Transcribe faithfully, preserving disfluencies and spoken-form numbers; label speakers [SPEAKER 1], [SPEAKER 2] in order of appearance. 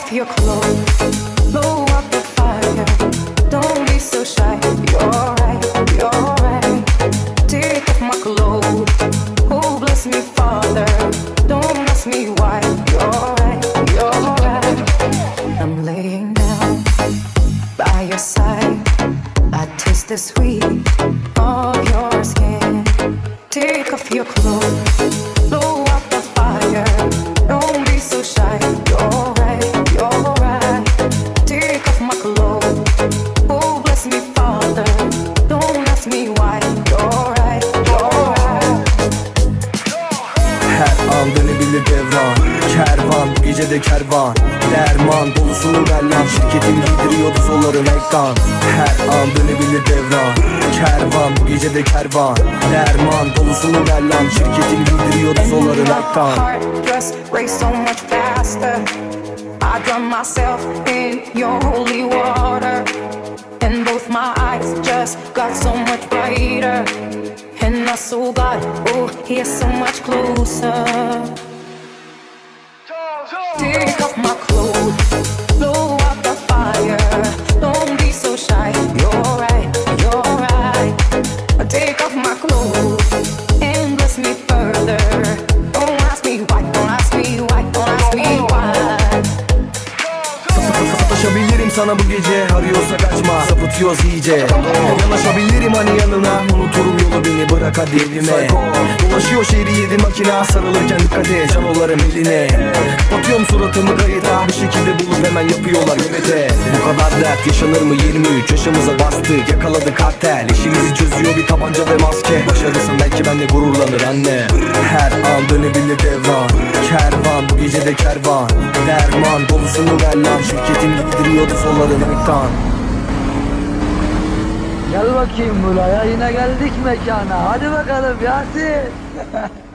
[SPEAKER 1] off your clothes, blow up the fire. Don't be so shy. You're right, you're right. Take off my clothes. Oh, bless me, Father. Don't ask me why. You're right, you're right. I'm laying down by your side. I taste the sweet of your skin. Take off your clothes, blow up the fire. Don't be so shy. You're right, you're right. Take off my clothes. Oh, bless me, Father. Don't ask me why. You're right, you're right.
[SPEAKER 2] Her an dönebilir devran. Kervan, bu gece de kervan. Derman dolusunu ver lan. Şirketim giydiriyordu solların ekran. Her an dönebilir devran. Kervan, bu gece de kervan. Derman dolusunu ver lan. Şirketim giydiriyordu solların ekran.
[SPEAKER 1] Heart just race so much faster. I drown myself in your holy water, and both my eyes just got so much brighter. And I saw God, oh, He is so much closer. Take off my clothes, blow up the fire. Don't be so shy. You're right, you're right. Take off my clothes and bless me further. Don't ask me why, don't ask me why, don't ask me why.
[SPEAKER 2] Sataşabilirim sana bu gece, arıyorsa kaçma, sapıtıyoruz iyice. Yanaşabilirim hani yanına, unuturum yolu, beni bırak hadi evime. Dolaşıyor şehri yedi makina, sarılırken dikkat et canoların eline. Batıyorum suratımı kayıta, bir şekilde bulup hemen yapıyorlar yönete. Bu kadar dert yaşanır mı, yirmi üç yaşımıza bastık, yakaladık kartel. İşimizi çözüyor bir tabanca ve maske. Başarısın belki benle gururlanır anne. Her an dönebilir devran. Kervan, bu gece de kervan. Derman dolusunu ver lan. Şirketim giydiriyordu solların ekran.
[SPEAKER 3] Gel bakayım buraya, yine geldik mekana. Hadi bakalım Yasin.